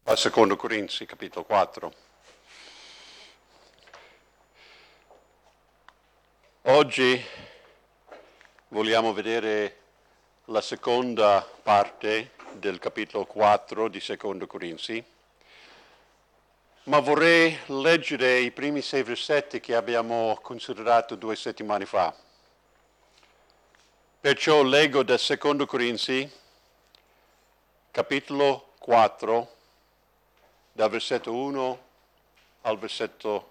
a Secondo Corinzi, capitolo 4. Oggi vogliamo vedere la seconda parte del capitolo 4 di Secondo Corinzi, ma vorrei leggere i primi 6 versetti che abbiamo considerato 2 settimane fa. Perciò leggo da Secondo Corinzi, capitolo 4, dal versetto 1 al versetto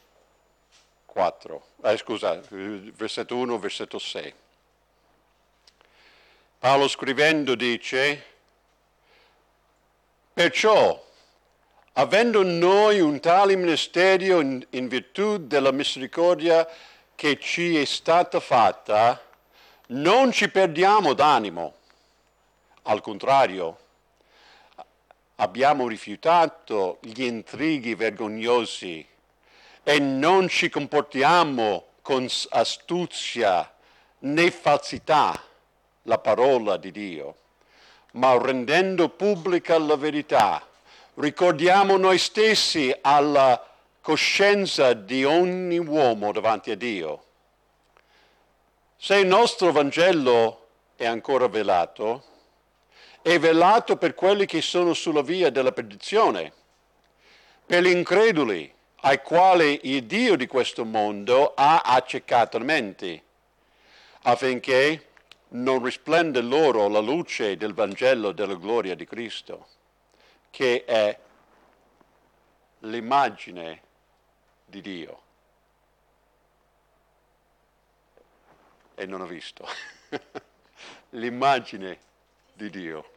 4. Versetto 1, versetto 6. Paolo scrivendo dice: perciò, avendo noi un tale ministero in virtù della misericordia che ci è stata fatta, non ci perdiamo d'animo. Al contrario, abbiamo rifiutato gli intrighi vergognosi e non ci comportiamo con astuzia né falsità la parola di Dio, ma rendendo pubblica la verità, ricordiamo noi stessi alla coscienza di ogni uomo davanti a Dio. Se il nostro Vangelo è ancora velato, è velato per quelli che sono sulla via della perdizione, per gli increduli ai quali il Dio di questo mondo ha accecato le menti, affinché non risplenda loro la luce del Vangelo della gloria di Cristo, che è l'immagine di Dio. E non ho visto. L'immagine di Dio.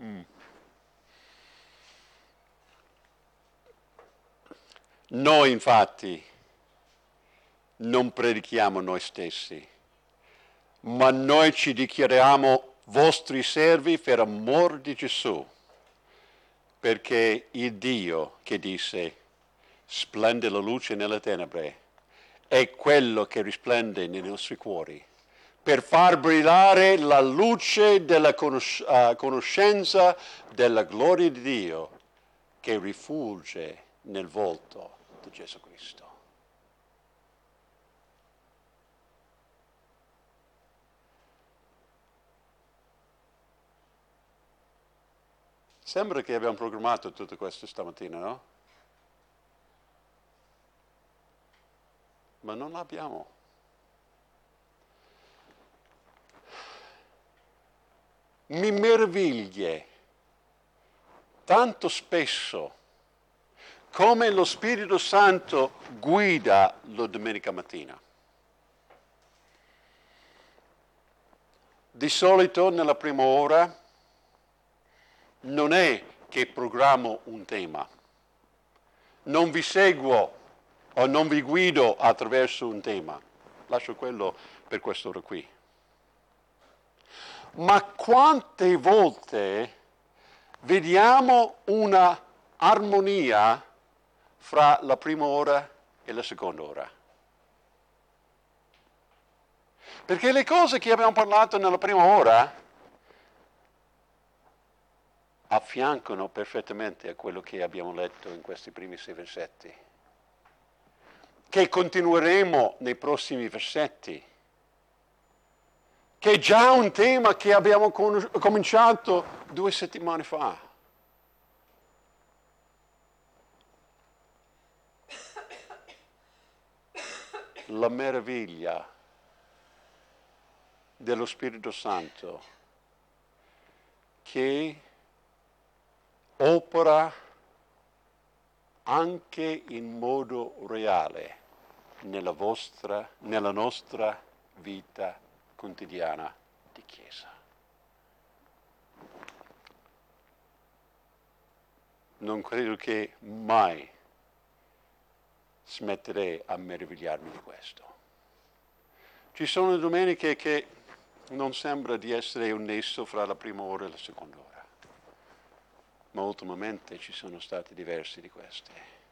Noi infatti non predichiamo noi stessi, ma noi ci dichiariamo vostri servi per amor di Gesù, perché il Dio che disse splende la luce nelle tenebre è quello che risplende nei nostri cuori, per far brillare la luce della conoscenza della gloria di Dio che rifulge nel volto di Gesù Cristo. Sembra che abbiamo programmato tutto questo stamattina, no? Ma non l'abbiamo. Mi meraviglia tanto spesso come lo Spirito Santo guida la domenica mattina. Di solito nella prima ora non è che programmo un tema, non vi seguo o non vi guido attraverso un tema, lascio quello per quest'ora qui. Ma quante volte vediamo una armonia fra la prima ora e la seconda ora? Perché le cose che abbiamo parlato nella prima ora affiancano perfettamente a quello che abbiamo letto in questi primi 6 versetti, che continueremo nei prossimi versetti, che è già un tema che abbiamo cominciato 2 settimane fa. La meraviglia dello Spirito Santo che opera anche in modo reale nella nostra vita quotidiana di Chiesa. Non credo che mai smetterei a meravigliarmi di questo. Ci sono domeniche che non sembra di essere un nesso fra la prima ora e la seconda ora. Ma ultimamente ci sono stati diversi di questi.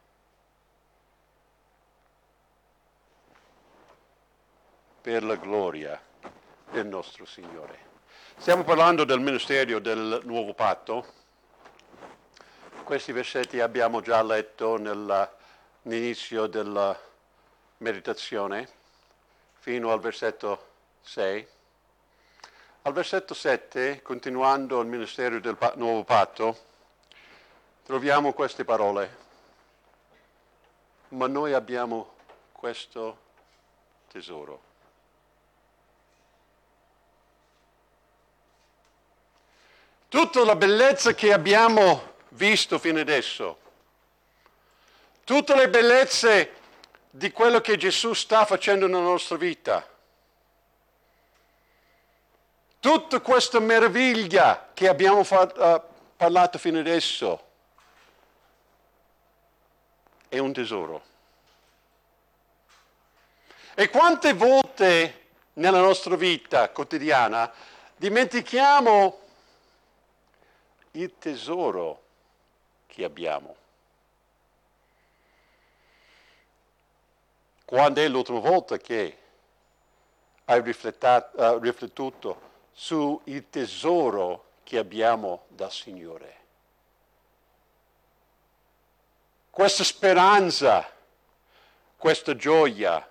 Per la gloria del nostro Signore. Stiamo parlando del ministero del nuovo patto Questi versetti abbiamo già letto all'inizio della meditazione, fino al versetto 6. Al versetto 7, continuando il ministero del nuovo patto, troviamo queste parole. Ma noi abbiamo questo tesoro. Tutta la bellezza che abbiamo visto fino adesso, tutte le bellezze di quello che Gesù sta facendo nella nostra vita, tutta questa meraviglia che abbiamo parlato fino adesso, è un tesoro. E quante volte nella nostra vita quotidiana dimentichiamo il tesoro che abbiamo? Quando è l'ultima volta che hai riflettuto sul tesoro che abbiamo dal Signore? Questa speranza, questa gioia,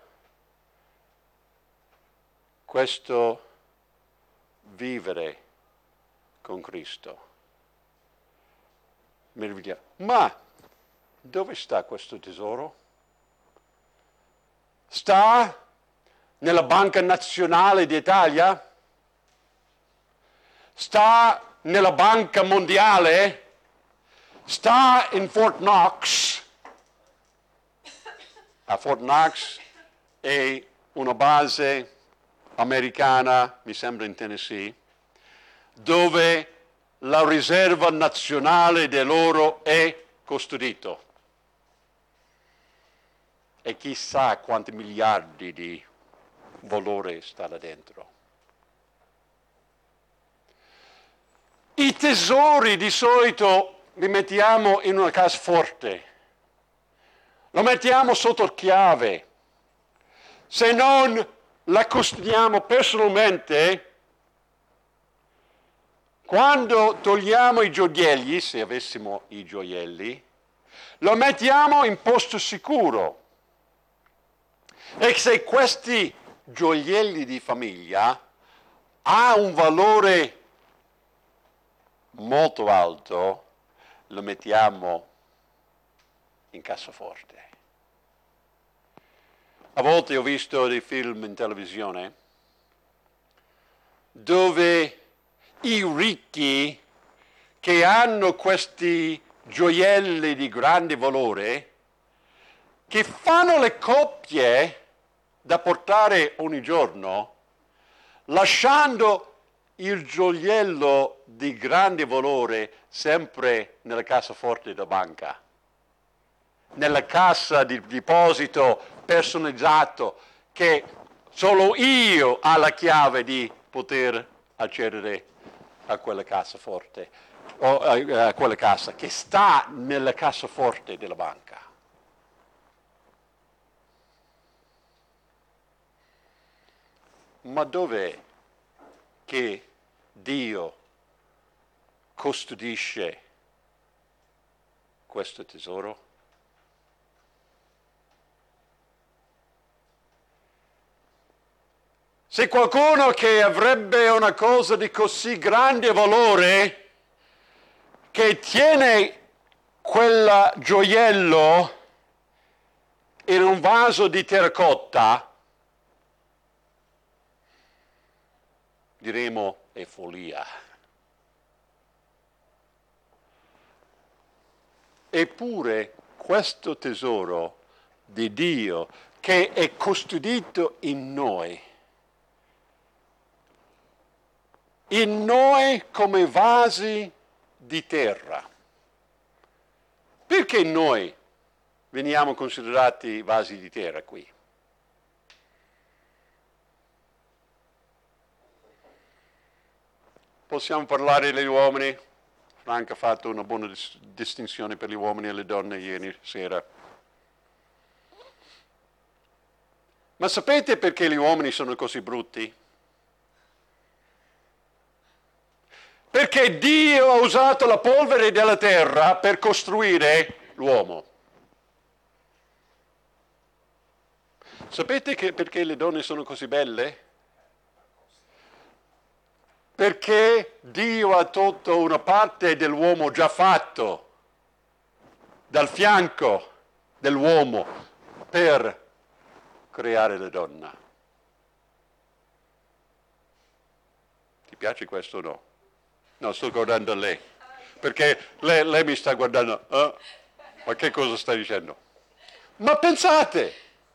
questo vivere con Cristo. Meraviglia. Ma dove sta questo tesoro? Sta nella Banca Nazionale d'Italia? Sta nella Banca Mondiale? Sta in Fort Knox? A Fort Knox è una base americana, mi sembra in Tennessee, dove la riserva nazionale dell'oro è custodito. E chissà quanti miliardi di valore sta là dentro. I tesori di solito li mettiamo in una cassaforte, lo mettiamo sotto chiave. Se non la custodiamo personalmente, quando togliamo i gioielli, se avessimo i gioielli, lo mettiamo in posto sicuro. E se questi gioielli di famiglia ha un valore molto alto, lo mettiamo in cassaforte. A volte ho visto dei film in televisione dove i ricchi che hanno questi gioielli di grande valore, che fanno le coppie da portare ogni giorno, lasciando il gioiello di grande valore sempre nella cassaforte della banca, nella cassa di deposito personalizzato che solo io ho la chiave di poter accedere a quella cassaforte o a quella cassa che sta nella cassaforte della banca. Ma dov'è che Dio custodisce questo tesoro? Se qualcuno che avrebbe una cosa di così grande valore, che tiene quel gioiello in un vaso di terracotta, diremo è follia. Eppure questo tesoro di Dio che è custodito in noi come vasi di terra. Perché noi veniamo considerati vasi di terra qui? Possiamo parlare degli uomini? Franca ha fatto una buona distinzione per gli uomini e le donne ieri sera. Ma sapete perché gli uomini sono così brutti? Perché Dio ha usato la polvere della terra per costruire l'uomo. Sapete perché le donne sono così belle? Perché Dio ha tolto una parte dell'uomo già fatto dal fianco dell'uomo per creare la donna. Ti piace questo o no? No, sto guardando a lei. Perché lei mi sta guardando. Ma che cosa sta dicendo? Ma pensate,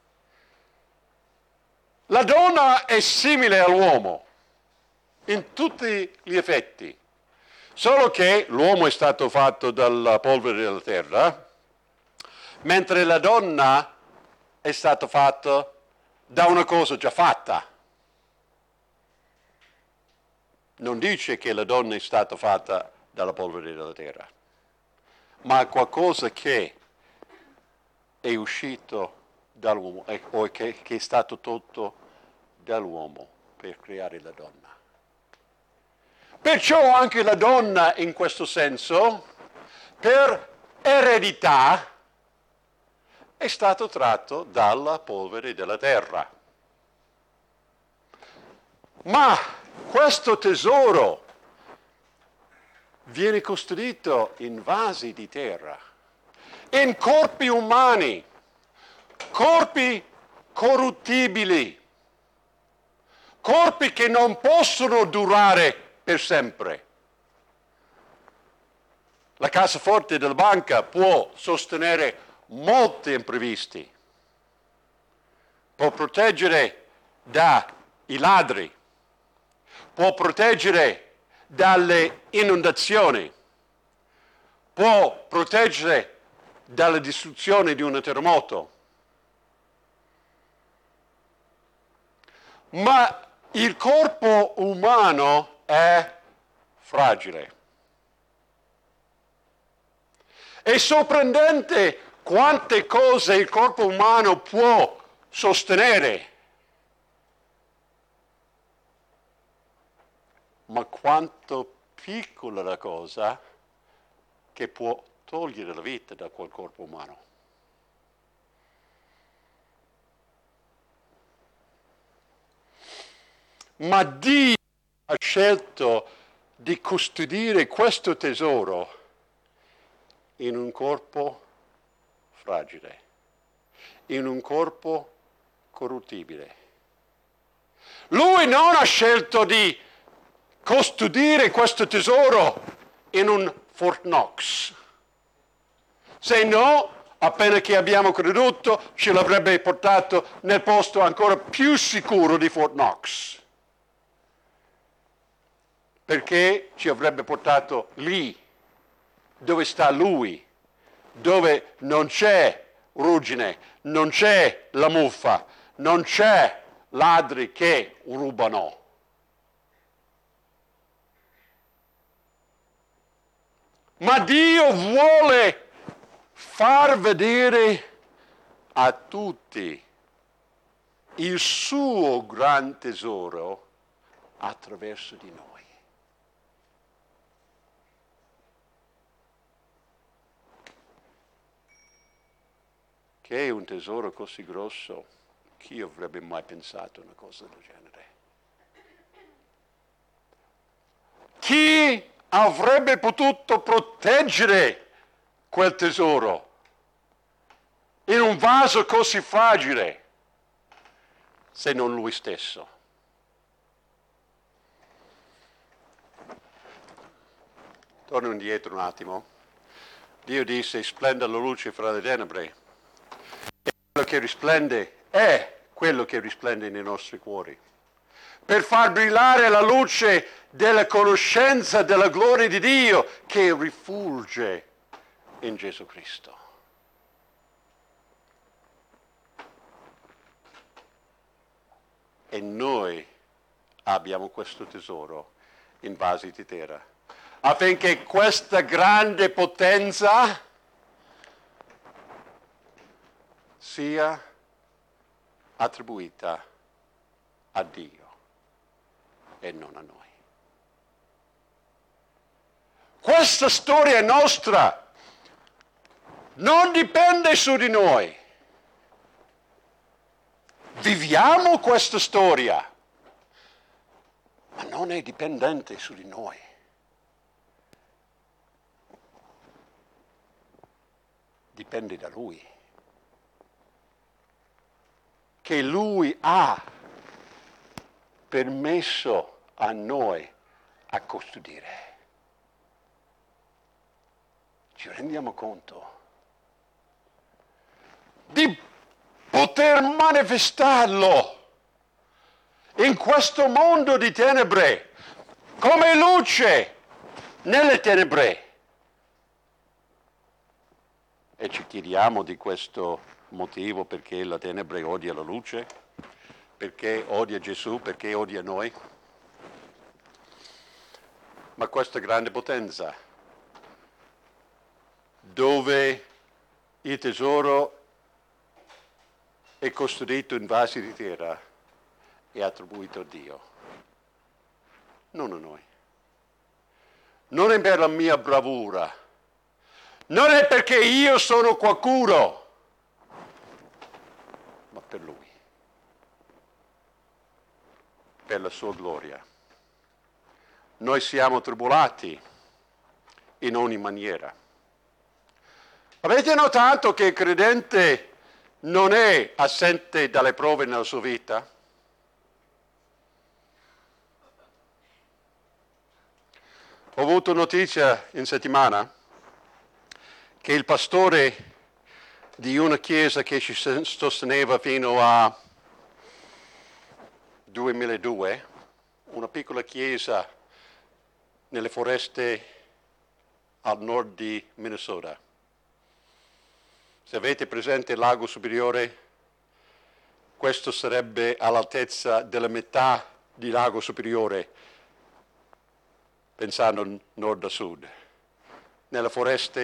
la donna è simile all'uomo in tutti gli effetti, solo che l'uomo è stato fatto dalla polvere della terra, mentre la donna è stata fatta da una cosa già fatta. Non dice che la donna è stata fatta dalla polvere della terra, ma qualcosa che è uscito dall'uomo o che è stato tolto dall'uomo per creare la donna. Perciò anche la donna in questo senso, per eredità, è stato tratto dalla polvere della terra. Ma questo tesoro viene costruito in vasi di terra, in corpi umani, corpi corruttibili, corpi che non possono durare per sempre. La cassaforte della banca può sostenere molti imprevisti, può proteggere dai ladri, può proteggere dalle inondazioni, può proteggere dalla distruzione di un terremoto. Ma il corpo umano è fragile. È sorprendente quante cose il corpo umano può sostenere, ma quanto piccola la cosa che può togliere la vita da quel corpo umano. Ma Dio ha scelto di custodire questo tesoro in un corpo fragile, in un corpo corruttibile. Lui non ha scelto di custodire questo tesoro in un Fort Knox. Se no, appena che abbiamo creduto, ce l'avrebbe portato nel posto ancora più sicuro di Fort Knox. Perché ci avrebbe portato lì, dove sta lui, dove non c'è ruggine, non c'è la muffa, non c'è ladri che rubano. Ma Dio vuole far vedere a tutti il suo gran tesoro attraverso di noi. Che è un tesoro così grosso, chi avrebbe mai pensato a una cosa del genere? Chi avrebbe potuto proteggere quel tesoro in un vaso così fragile se non lui stesso? Torno indietro un attimo. Dio disse: splenda la luce fra le tenebre. E quello che risplende è quello che risplende nei nostri cuori, per far brillare la luce della conoscenza della gloria di Dio che rifulge in Gesù Cristo. E noi abbiamo questo tesoro in vasi di terra, affinché questa grande potenza sia attribuita a Dio e non a noi. Questa storia è nostra, non dipende su di noi. Viviamo questa storia, ma non è dipendente su di noi. Dipende da Lui. Che Lui ha permesso a noi a custodire. Ci rendiamo conto di poter manifestarlo in questo mondo di tenebre, come luce nelle tenebre. E ci chiediamo di questo motivo perché la tenebre odia la luce, perché odia Gesù, perché odia noi. Ma questa grande potenza, dove il tesoro è custodito in vasi di terra, è attribuito a Dio, non a noi. Non è per la mia bravura, non è perché io sono qualcuno, ma per Lui, per la sua gloria. Noi siamo tribulati in ogni maniera. Avete notato che il credente non è assente dalle prove nella sua vita? Ho avuto notizia in settimana che il pastore di una chiesa che ci sosteneva fino a 2002, una piccola chiesa nelle foreste al nord di Minnesota. Se avete presente il lago Superiore, questo sarebbe all'altezza della metà di lago Superiore, pensando nord a sud. Nelle foreste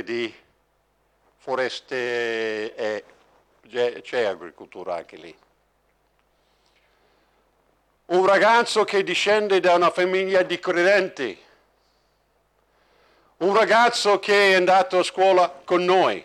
c'è agricoltura anche lì. Un ragazzo che discende da una famiglia di credenti, un ragazzo che è andato a scuola con noi,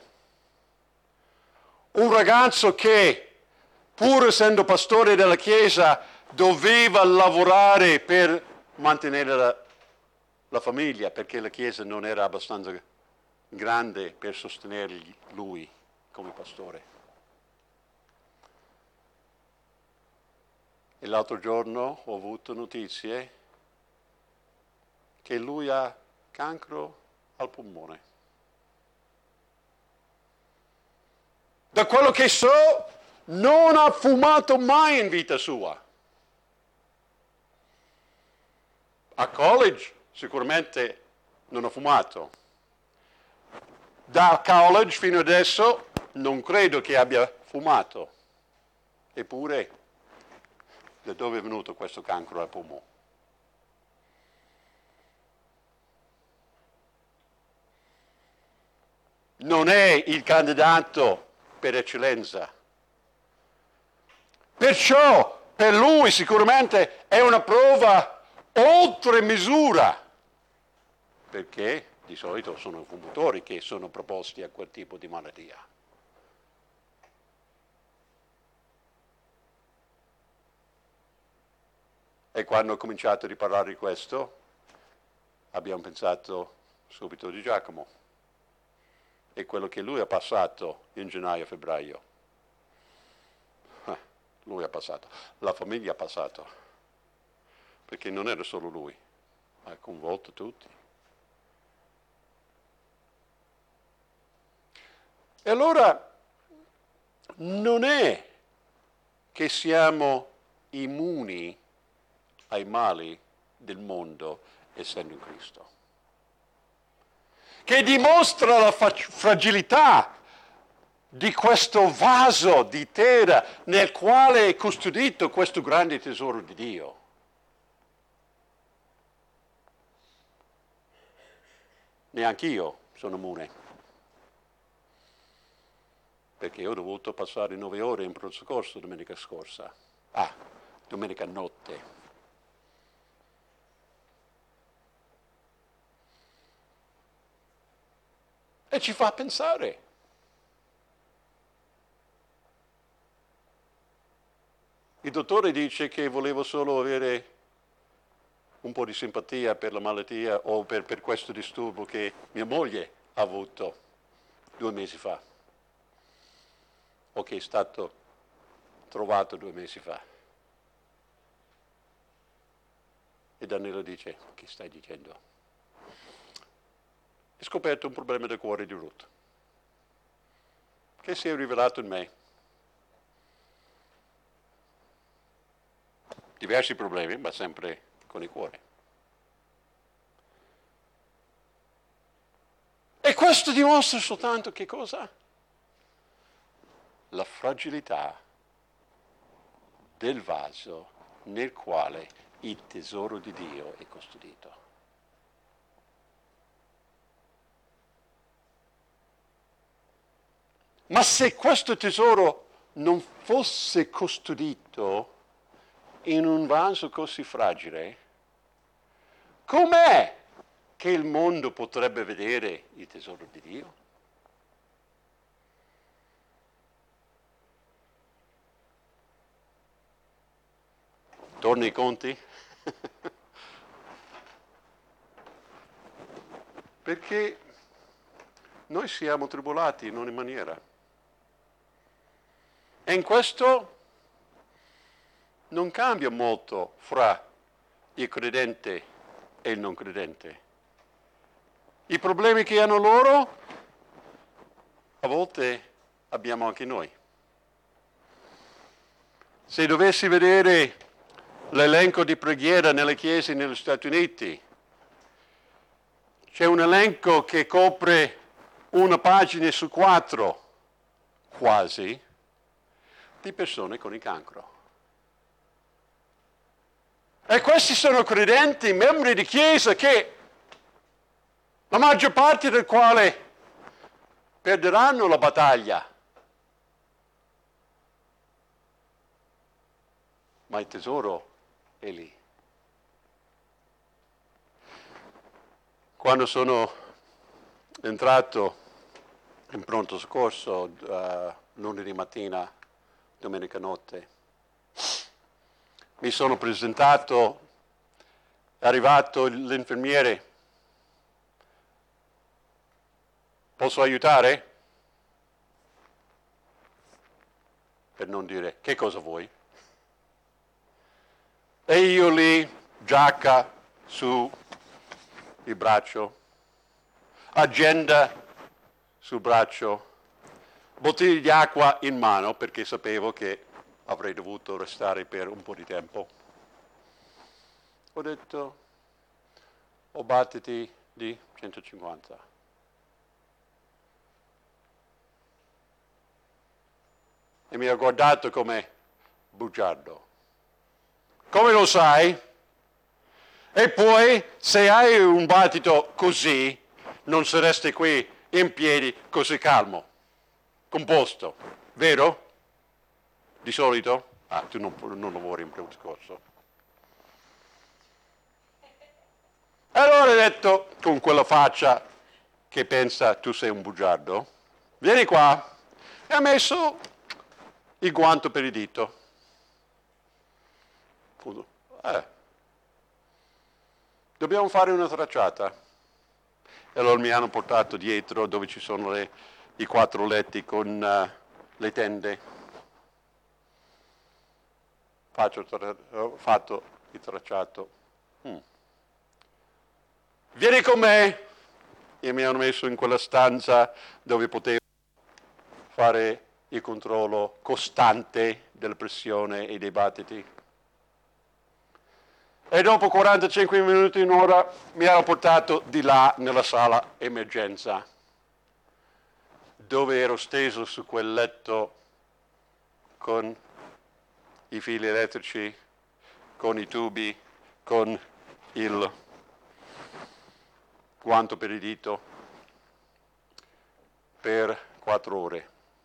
un ragazzo che, pur essendo pastore della chiesa, doveva lavorare per mantenere la famiglia, perché la chiesa non era abbastanza grande per sostenere lui come pastore. E l'altro giorno ho avuto notizie che lui ha cancro al polmone. Da quello che so, non ha fumato mai in vita sua. A college sicuramente non ha fumato. Da college fino adesso non credo che abbia fumato. Eppure, da dove è venuto questo cancro al polmone? Non è il candidato per eccellenza. Perciò per lui sicuramente è una prova oltre misura, perché di solito sono i fumatori che sono proposti a quel tipo di malattia. E quando ho cominciato a parlare di questo, abbiamo pensato subito di Giacomo e quello che lui ha passato in gennaio-febbraio. Lui ha passato, la famiglia ha passato, perché non era solo lui, ha coinvolto tutti. E allora non è che siamo immuni ai mali del mondo essendo in Cristo, che dimostra la fragilità di questo vaso di terra nel quale è custodito questo grande tesoro di Dio. Neanch'io sono immune, perché ho dovuto passare 9 ore in pronto soccorso domenica scorsa. Domenica notte. E ci fa pensare. Il dottore dice che volevo solo avere un po' di simpatia per la malattia o per questo disturbo che mia moglie ha avuto 2 mesi fa, o che è stato trovato 2 mesi fa. E Daniela dice, che stai dicendo? Ho scoperto un problema del cuore di Ruth, che si è rivelato in me. Diversi problemi, ma sempre con il cuore. E questo dimostra soltanto che cosa? La fragilità del vaso nel quale il tesoro di Dio è custodito. Ma se questo tesoro non fosse custodito in un vaso così fragile, com'è che il mondo potrebbe vedere il tesoro di Dio? Torna ai conti? Perché noi siamo tribolati in ogni maniera. E in questo non cambia molto fra il credente e il non credente. I problemi che hanno loro, a volte abbiamo anche noi. Se dovessi vedere l'elenco di preghiera nelle chiese negli Stati Uniti, c'è un elenco che copre 1 pagina su 4, quasi, di persone con il cancro. E questi sono credenti, membri di chiesa che la maggior parte del quale perderanno la battaglia. Ma il tesoro è lì. Quando sono entrato in pronto soccorso lunedì mattina, domenica notte, mi sono presentato, è arrivato l'infermiere. Posso aiutare? Per non dire che cosa vuoi. E io lì, giacca su il braccio, agenda sul braccio, bottiglie di acqua in mano perché sapevo che avrei dovuto restare per un po' di tempo. Ho detto, ho battiti di 150. E mi ha guardato come bugiardo. Come lo sai? E poi, se hai un battito così, non saresti qui in piedi così calmo, composto, vero? Di solito? Ah, tu non lavori in pronto soccorso. E allora ho detto, con quella faccia che pensa tu sei un bugiardo, vieni qua. E ha messo il guanto per il dito. Dobbiamo fare una tracciata. E allora mi hanno portato dietro dove ci sono i 4 letti con le tende. Ho fatto il tracciato. Vieni con me! E mi hanno messo in quella stanza dove potevo fare il controllo costante della pressione e dei battiti. E dopo 45 minuti, un'ora, mi hanno portato di là nella sala emergenza, dove ero steso su quel letto con i fili elettrici, con i tubi, con il guanto per il dito, per 4 ore.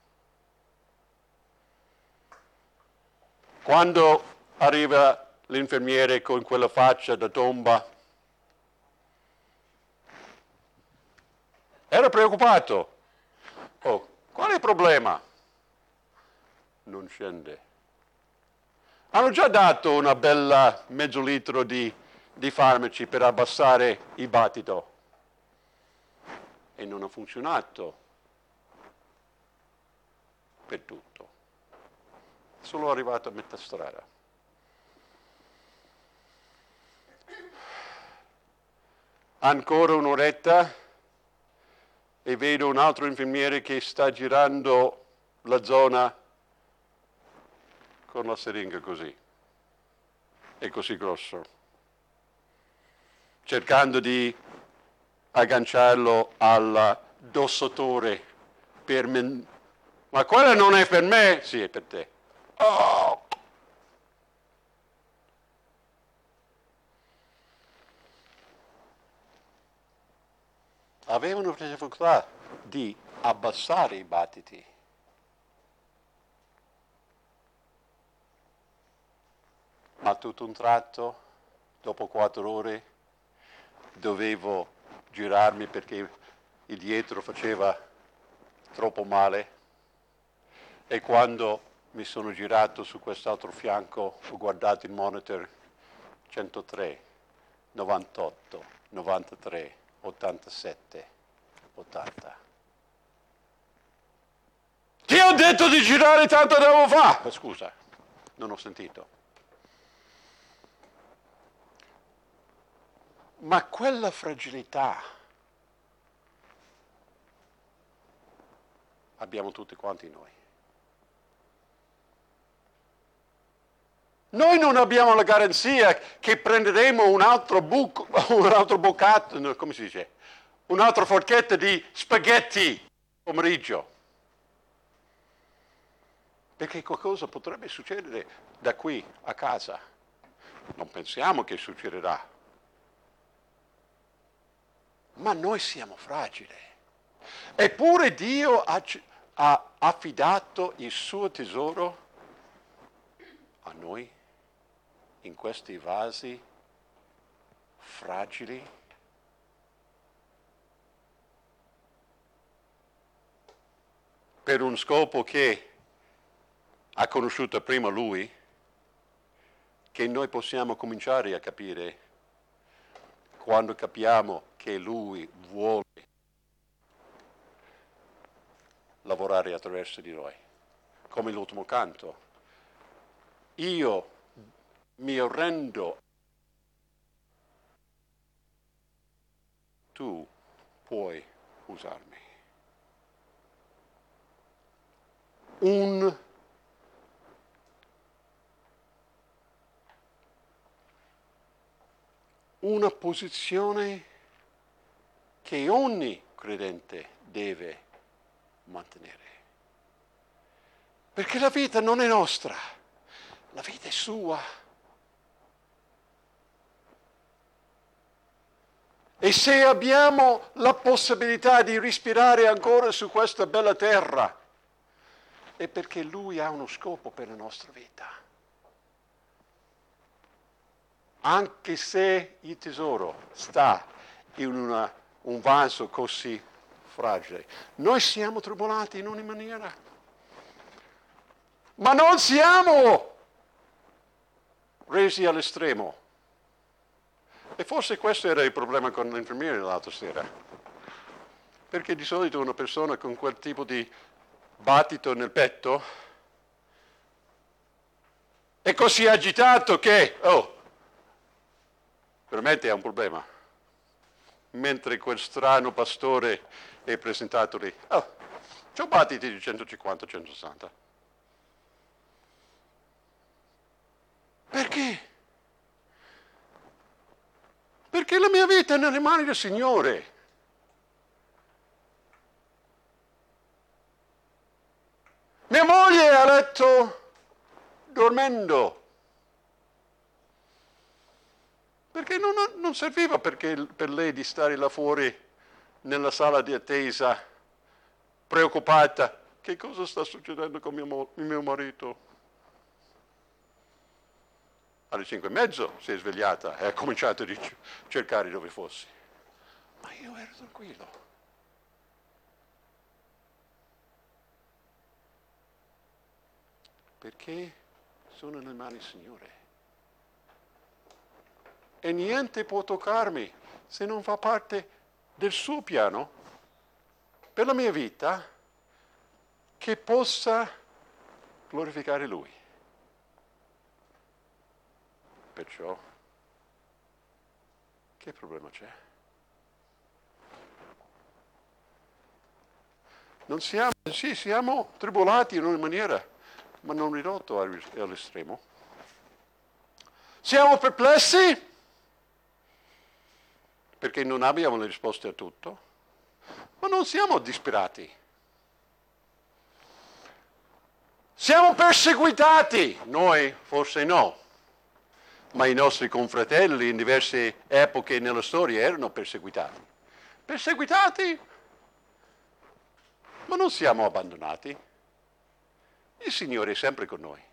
Quando arriva l'infermiere con quella faccia da tomba Era preoccupato. Oh, qual è il problema? Non scende. Hanno già dato una bella mezzo litro di farmaci per abbassare il battito e non ha funzionato per tutto. Solo arrivato a metà strada. Ancora un'oretta e vedo un altro infermiere che sta girando la zona con la siringa così, è così grosso, cercando di agganciarlo al dossatore per me. Ma quella non è per me? Sì, è per te. Oh! Avevano difficoltà di abbassare i battiti. Ma tutto un tratto, dopo 4 ore, dovevo girarmi perché il dietro faceva troppo male e quando mi sono girato su quest'altro fianco ho guardato il monitor 103, 98, 93, 87, 80. Ti ho detto di girare tanto tempo fa! Scusa, non ho sentito. Ma quella fragilità abbiamo tutti quanti noi. Noi non abbiamo la garanzia che prenderemo un altro boccato, come si dice, un'altra forchetta di spaghetti pomeriggio. Perché qualcosa potrebbe succedere da qui a casa. Non pensiamo che succederà. Ma noi siamo fragili. Eppure Dio ha affidato il suo tesoro a noi in questi vasi fragili. Per un scopo che ha conosciuto prima Lui, che noi possiamo cominciare a capire quando capiamo che Lui vuole lavorare attraverso di noi. Come l'ultimo canto. Io mi arrendo, tu puoi usarmi. Una posizione che ogni credente deve mantenere. Perché la vita non è nostra, la vita è sua. E se abbiamo la possibilità di respirare ancora su questa bella terra, è perché Lui ha uno scopo per la nostra vita. Anche se il tesoro sta in un vaso così fragile. Noi siamo tribolati in ogni maniera, ma non siamo resi all'estremo. E forse questo era il problema con l'infermiere l'altra sera. Perché di solito una persona con quel tipo di battito nel petto è così agitato che, veramente è un problema. Mentre quel strano pastore è presentato lì, c'ho battiti di 150-160. Perché? Perché la mia vita è nelle mani del Signore. Mia moglie è a letto dormendo. Perché non serviva per lei di stare là fuori nella sala di attesa, preoccupata. Che cosa sta succedendo con mio marito? Alle 5:30 si è svegliata e ha cominciato a cercare dove fossi. Ma io ero tranquillo. Perché sono nelle mani del Signore. E niente può toccarmi se non fa parte del suo piano per la mia vita che possa glorificare Lui. Perciò, che problema c'è? Non siamo, sì, siamo tribolati in una maniera, ma non ridotto all'estremo. Siamo perplessi perché non abbiamo le risposte a tutto, ma non siamo disperati. Siamo perseguitati, noi forse no, ma i nostri confratelli in diverse epoche nella storia erano perseguitati. Perseguitati, ma non siamo abbandonati. Il Signore è sempre con noi.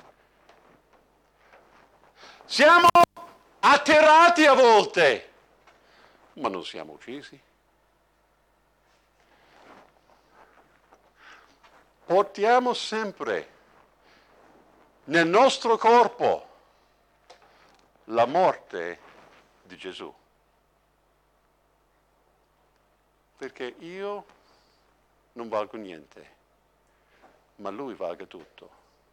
Siamo atterrati a volte, ma non siamo uccisi. Portiamo sempre nel nostro corpo la morte di Gesù. Perché io non valgo niente, ma Lui valga tutto.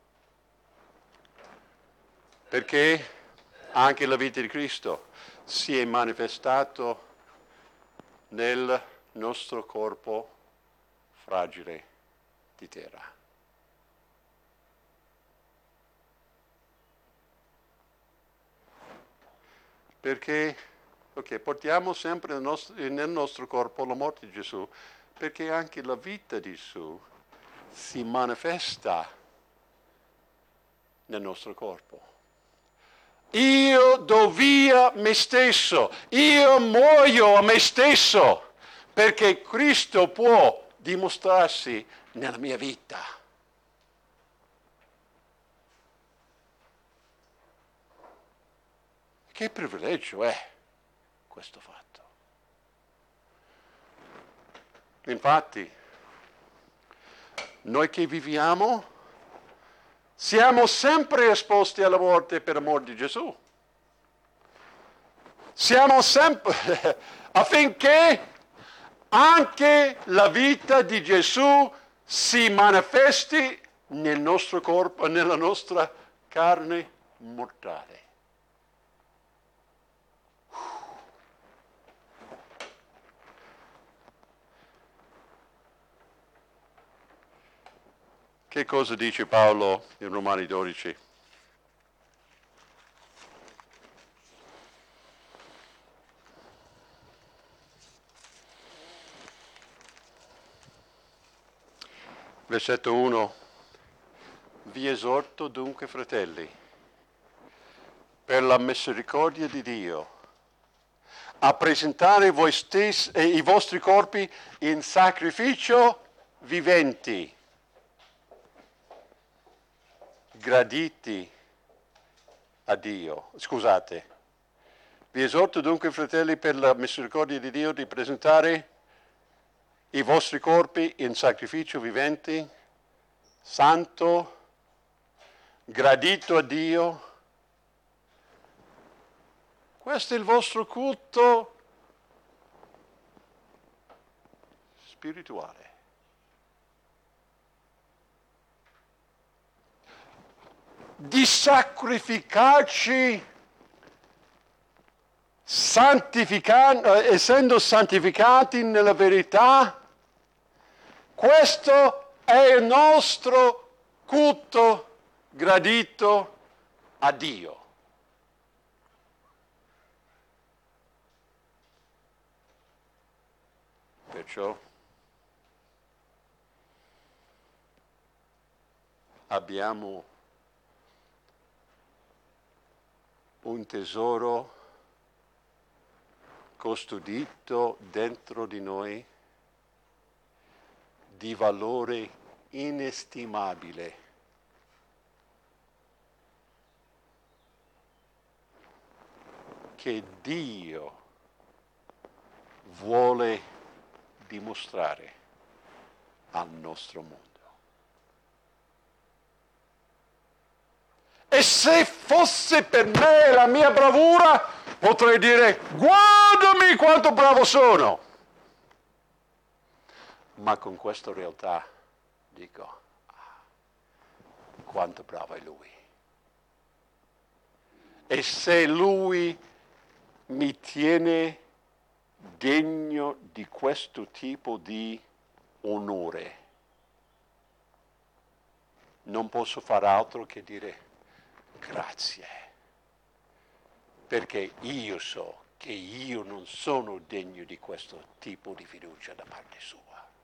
Perché anche la vita di Cristo si è manifestato nel nostro corpo fragile di terra. Perché portiamo sempre nel nostro corpo la morte di Gesù, perché anche la vita di Gesù si manifesta nel nostro corpo. Io do via me stesso, io muoio a me stesso, perché Cristo può dimostrarsi nella mia vita. Che privilegio è questo fatto? Infatti, noi che viviamo siamo sempre esposti alla morte per amor di Gesù. Siamo sempre affinché anche la vita di Gesù si manifesti nel nostro corpo, nella nostra carne mortale. Che cosa dice Paolo in Romani 12? Versetto 1. Vi esorto dunque, fratelli, per la misericordia di Dio, a presentare voi stessi e i vostri corpi in sacrificio viventi, graditi a Dio. Scusate. Vi esorto dunque, fratelli, per la misericordia di Dio, di presentare i vostri corpi in sacrificio vivente, santo, gradito a Dio. Questo è il vostro culto spirituale. Di sacrificarci essendo santificati nella verità, questo è il nostro culto gradito a Dio. Perciò abbiamo un tesoro custodito dentro di noi di valore inestimabile. Che Dio vuole dimostrare al nostro mondo. E se fosse per me la mia bravura, potrei dire, guardami quanto bravo sono. Ma con questa realtà dico, quanto bravo è Lui. E se Lui mi tiene degno di questo tipo di onore, non posso far altro che dire grazie, perché io so che io non sono degno di questo tipo di fiducia da parte sua.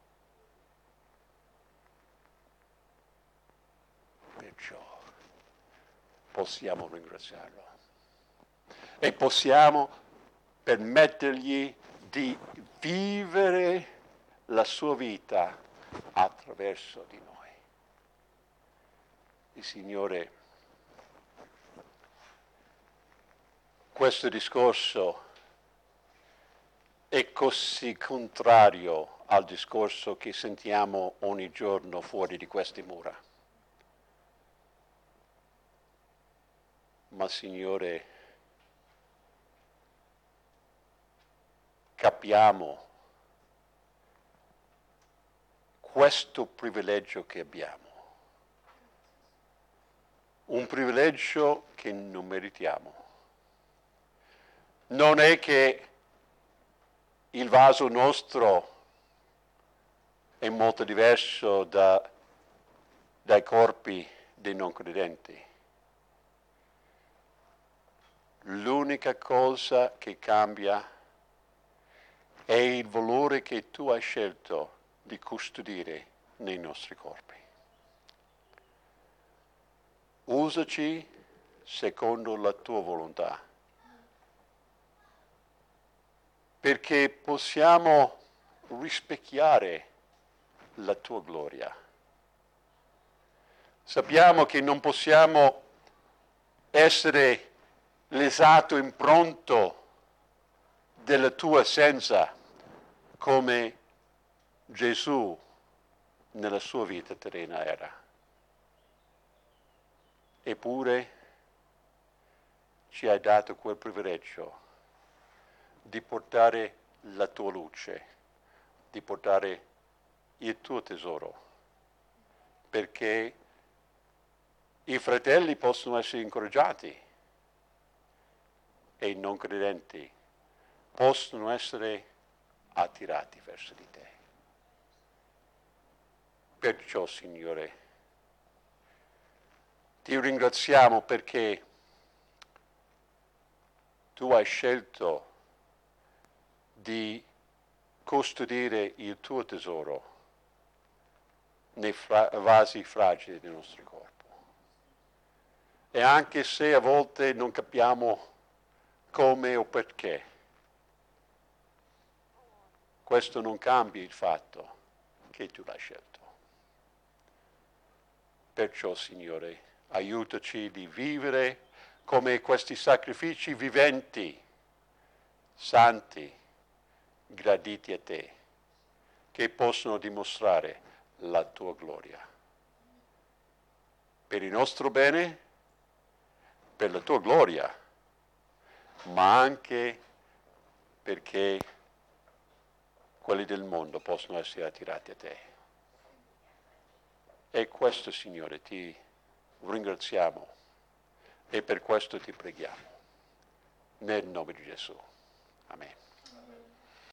Perciò possiamo ringraziarlo e possiamo permettergli di vivere la sua vita attraverso di noi. Il Signore, questo discorso è così contrario al discorso che sentiamo ogni giorno fuori di queste mura. Ma Signore, capiamo questo privilegio che abbiamo, un privilegio che non meritiamo. Non è che il vaso nostro è molto diverso dai corpi dei non credenti. L'unica cosa che cambia è il valore che tu hai scelto di custodire nei nostri corpi. Usaci secondo la tua volontà, perché possiamo rispecchiare la tua gloria. Sappiamo che non possiamo essere l'esatto impronto della tua essenza come Gesù nella sua vita terrena era. Eppure ci hai dato quel privilegio di portare la tua luce, di portare il tuo tesoro, perché i fratelli possono essere incoraggiati e i non credenti possono essere attirati verso di te. Perciò, Signore, ti ringraziamo perché tu hai scelto di custodire il tuo tesoro nei vasi fragili del nostro corpo. E anche se a volte non capiamo come o perché, questo non cambia il fatto che tu l'hai scelto. Perciò, Signore, aiutaci di vivere come questi sacrifici viventi, santi, graditi a te, che possono dimostrare la tua gloria. Per il nostro bene, per la tua gloria, ma anche perché quelli del mondo possono essere attirati a te. E questo, Signore, ti ringraziamo e per questo ti preghiamo. Nel nome di Gesù. Amen.